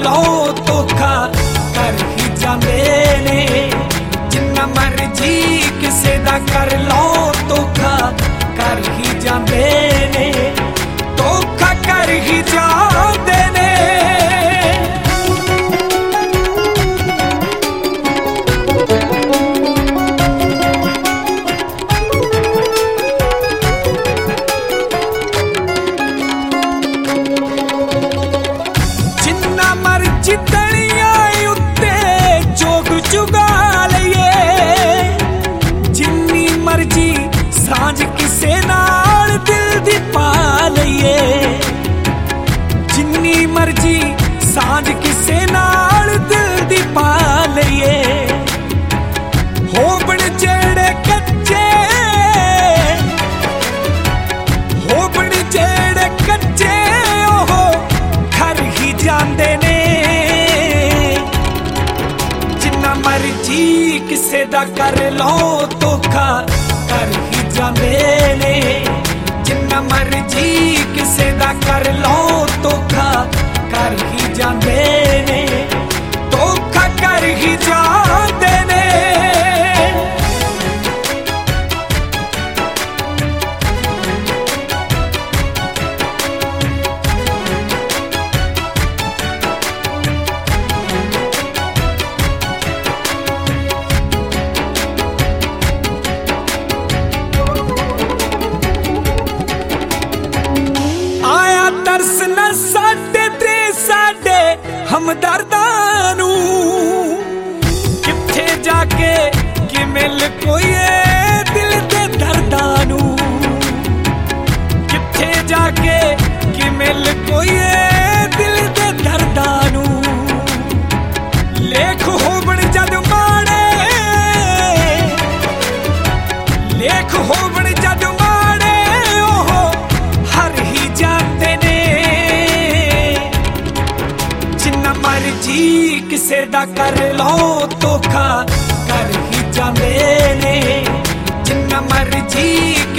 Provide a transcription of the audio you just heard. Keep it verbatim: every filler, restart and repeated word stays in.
लो धोखा कर ही जांदे ने। जिन्ना मर्जी किसे दा कर लो धोखा कर ही जांदे ने, धोखा कर ही जांदे ने। जिन्ना मर्जी तलिया उत्ते जोग जुगा लईए, जिन्नी मर्जी सांझ किसे नाल दिल दी पा लईए, जिन्नी मर्जी सांझ किसे नाल दिल दी पा लईए। होबण जेड़े कच्चे होबण जेड़े कच्चे ओहो घर ही जांदे ने। जिन्ना मर्जी किसे दा कर लो धोखा कर ही जांदे ने। जिन्ना मर्जी किसे दा कर लो धोखा कर ही जांदे ने, धोखा कर ही जांदे ने। तरस न साडे ते साडे हमदर्दां नू, किथे जाके कि मिल कोई दिल दे दर्दां नू, किथे जाके कि मिल कोई दिल दे दर्दां नू। लेख होवण जद माड़े लेख होवण जद माड़े ओहो हर ही जांदे ने। जिन्ना मर्जी किसे दा कर लो धोखा कर ही जांदे ने। जिन्ना मर्जी